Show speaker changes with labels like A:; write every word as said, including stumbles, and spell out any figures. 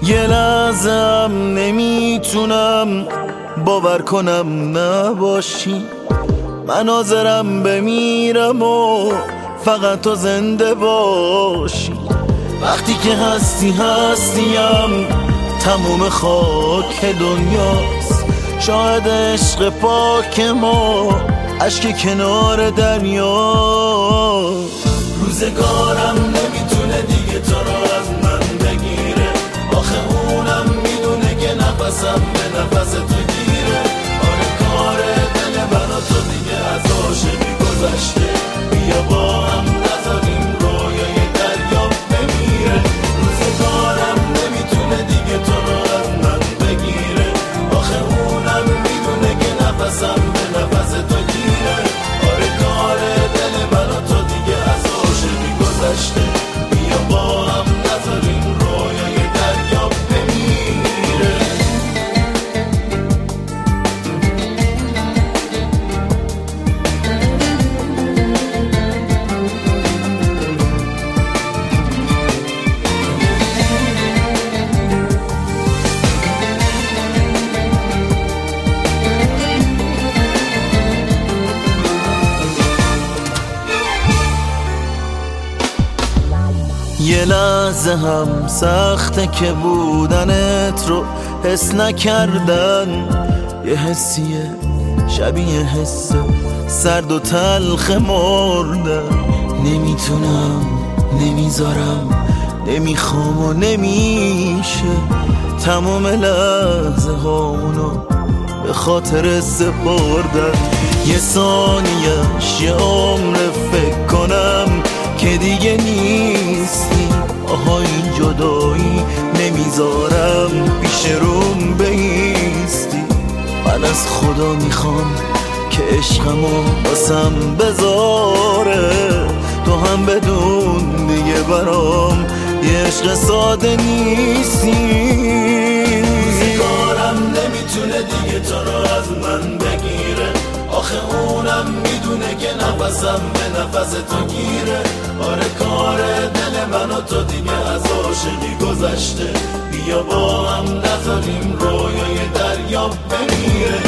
A: یه لحظم نمیتونم باور کنم نباشی، من حاضرم بمیرم و فقط تو زنده باشی. وقتی که هستی هستیم تموم خاک دنیاست، شاید عشق پاک ما اشک کنار دریا. روزگارم نمیتونه دیگه تو رو از من بگیره، آخه اونم میدونه که نفسم به نفس تو گیره. آره کار دل من و تو دیگه از عاشقی گذشته، بیا با هم نذاریم رویای دریا بمیره. روزگارم نمیتونه دیگه تو رو از من بگیره، آخه اونم میدونه که نفسم به نفس تو گیره. آره کار دل من و تو دیگه از عاشقی گذشته، بیا با هم نذاریم رویای دریا بمیره. یه لحظه هم سخته که بودنت رو حس نکردن، یه حسیه شبیه حس سرد و تلخ مردن. نمیتونم نمیذارم نمیخوام و نمیشه تمام لحظه هامونو به خاطر سپردن. یه ثانیه‌اش یه عمر فکر کنم که دیگه نیستی، آها این جدایی نمیذارم پیش روم بیستی. من از خدا میخوام که عشقمو باسم بذاره، تو هم بدون دیگه برام یه عشق ساده نیستی. روزگارم نمیتونه دیگه تو رو از من بگیره، آخه اونم میدونه که نفسم به نفس تو گیره. آره کار دل من و تو دیگه از عاشقی گذشته، بیا با هم نذاریم رویای دریا بمیره.